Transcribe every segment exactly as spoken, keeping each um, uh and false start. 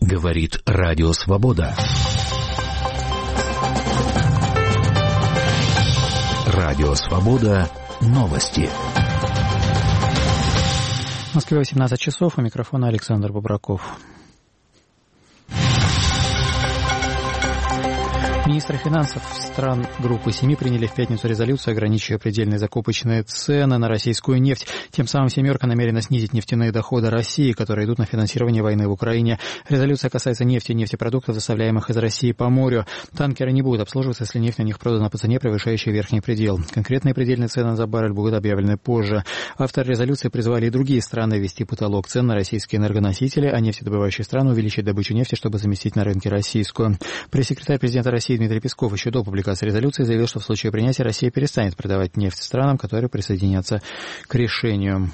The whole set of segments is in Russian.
Говорит Радио Свобода. Радио Свобода. Новости. В Москве восемнадцать часов. У микрофона Александр Бобраков. Министры финансов стран Группы семи приняли в пятницу резолюцию, ограничивая предельные закупочные цены на российскую нефть. Тем самым «семерка» намерена снизить нефтяные доходы России, которые идут на финансирование войны в Украине. Резолюция касается нефти и нефтепродуктов, доставляемых из России по морю. Танкеры не будут обслуживаться, если нефть на них продана по цене, превышающей верхний предел. Конкретные предельные цены за баррель будут объявлены позже. Авторы резолюции призвали и другие страны ввести потолок цен на российские энергоносители, а нефтедобывающие страны увеличить добычу нефти, чтобы заместить на рынке российскую. Пресс-секретарь президента России Дмитрий Песков еще до публикации резолюции заявил, что в случае принятия Россия перестанет продавать нефть странам, которые присоединятся к решению.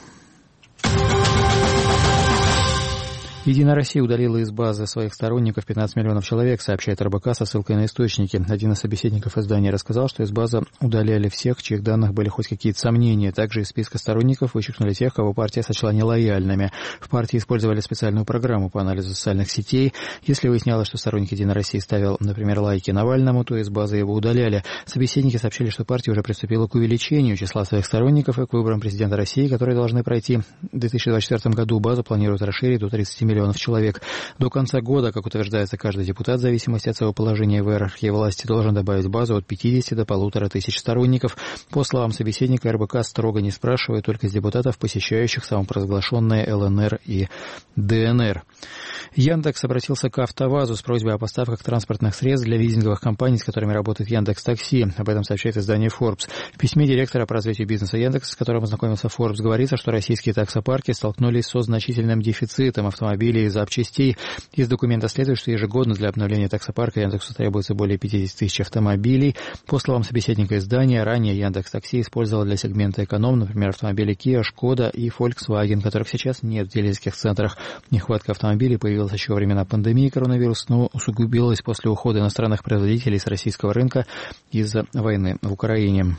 «Единая Россия» удалила из базы своих сторонников пятнадцать миллионов человек, сообщает эр бэ ка со ссылкой на источники. Один из собеседников издания рассказал, что из базы удаляли всех, чьих данных были хоть какие-то сомнения. Также из списка сторонников вычеркнули тех, кого партия сочла нелояльными. В партии использовали специальную программу по анализу социальных сетей. Если выяснялось, что сторонник «Единой России» ставил, например, лайки Навальному, то из базы его удаляли. Собеседники сообщили, что партия уже приступила к увеличению числа своих сторонников и к выборам президента России, которые должны пройти в две тысячи двадцать четвёртом году. Базу планируют расширить до тридцати миллионов человек. До конца года, как утверждается, каждый депутат, в зависимости от своего положения в иерархии власти, должен добавить в базу от пятидесяти до полутора тысяч сторонников. По словам собеседника, эр бэ ка строго не спрашивает только с депутатов, посещающих самопровозглашенные эл эн эр и дэ эн эр. Яндекс обратился к АвтоВАЗу с просьбой о поставках транспортных средств для лизинговых компаний, с которыми работает Яндекс.Такси. Об этом сообщает издание Forbes. В письме директора по развитию бизнеса Яндекса, с которым ознакомился Forbes, говорится, что российские таксопарки столкнулись со значительным дефицитом автомобилей и запчастей. Из документа следует, что ежегодно для обновления таксопарка Яндексу требуется более пятьдесят тысяч автомобилей. По словам собеседника издания, ранее Яндекс.Такси использовал для сегмента эконом, например, автомобили Kia, Шкода и Volkswagen, которых сейчас нет в дилерских центрах. Нехватка автомобилей появилась еще во времена пандемии коронавируса, но усугубилась после ухода иностранных производителей с российского рынка из-за войны в Украине.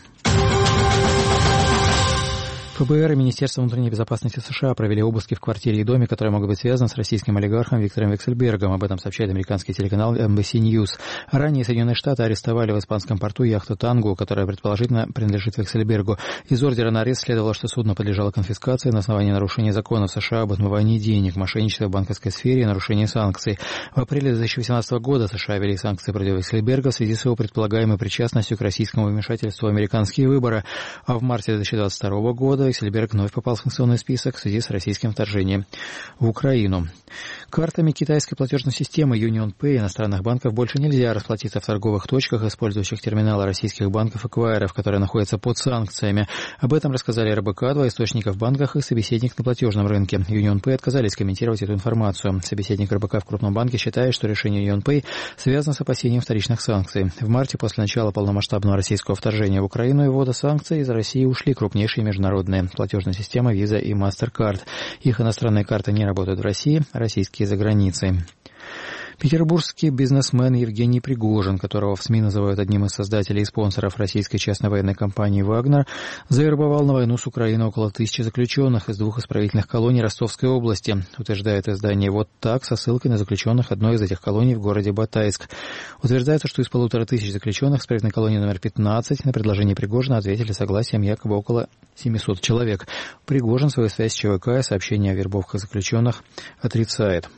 эф бэ эр и Министерство внутренней безопасности США провели обыски в квартире и доме, которые могут быть связаны с российским олигархом Виктором Вексельбергом. Об этом сообщает американский телеканал эн би си News. Ранее Соединенные Штаты арестовали в испанском порту яхту «Танго», которая предположительно принадлежит Вексельбергу. Из ордера на арест следовало, что судно подлежало конфискации на основании нарушения законов США об отмывании денег, мошенничестве в банковской сфере и нарушении санкций. В апреле две тысячи восемнадцатого года США ввели санкции против Вексельберга в связи с его предполагаемой причастностью к российскому вмешательству в американские выборы. А в марте две тысячи двадцать второго года Вексельберг вновь попал в санкционный список в связи с российским вторжением в Украину. Картами китайской платежной системы UnionPay иностранных банков больше нельзя расплатиться в торговых точках, использующих терминалы российских банков-эквайеров, которые находятся под санкциями. Об этом рассказали эр бэ ка, два источника в банках и собеседник на платежном рынке. UnionPay отказались комментировать эту информацию. Собеседник эр бэ ка в крупном банке считает, что решение UnionPay связано с опасением вторичных санкций. В марте, после начала полномасштабного российского вторжения в Украину и ввода санкций, из России ушли крупнейшие международные платежные системы Visa и MasterCard. Их иностранные карты не работают в России, российские за границей. Петербургский бизнесмен Евгений Пригожин, которого в СМИ называют одним из создателей и спонсоров российской частной военной компании «Вагнер», завербовал на войну с Украиной около тысячи заключенных из двух исправительных колоний Ростовской области, утверждает издание «Вот так» со ссылкой на заключенных одной из этих колоний в городе Батайск. Утверждается, что из полутора тысяч заключенных исправительной колонии номер пятнадцать на предложение Пригожина ответили согласием якобы около семисот человек. Пригожин свою связь с ЧВК и сообщение о вербовках заключенных отрицает.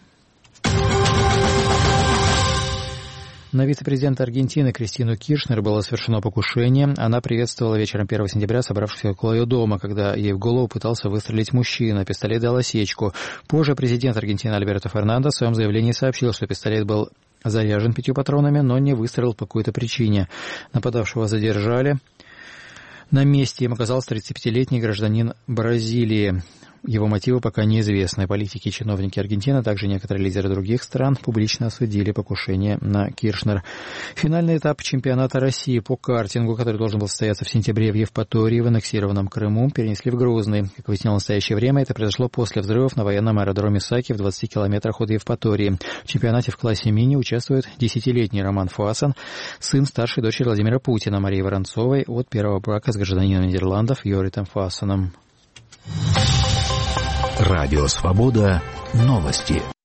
На вице-президента Аргентины Кристину Киршнер было совершено покушение. Она приветствовала вечером первого сентября собравшихся около ее дома, когда ей в голову пытался выстрелить мужчина. Пистолет дал осечку. Позже президент Аргентины Альберто Фернандес в своем заявлении сообщил, что пистолет был заряжен пятью патронами, но не выстрелил по какой-то причине. Нападавшего задержали. На месте им оказался тридцатипятилетний гражданин Бразилии. Его мотивы пока неизвестны. Политики и чиновники Аргентины, а также некоторые лидеры других стран публично осудили покушение на Киршнер. Финальный этап чемпионата России по картингу, который должен был состояться в сентябре в Евпатории, в аннексированном Крыму, перенесли в Грозный. Как выяснилось в настоящее время, это произошло после взрывов на военном аэродроме Саки в двадцати километрах от Евпатории. В чемпионате в классе мини участвует десятилетний Роман Фасан, сын старшей дочери Владимира Путина Марии Воронцовой от первого брака с гражданином Нидерландов Йоритом Фасаном. Радио Свобода. Новости.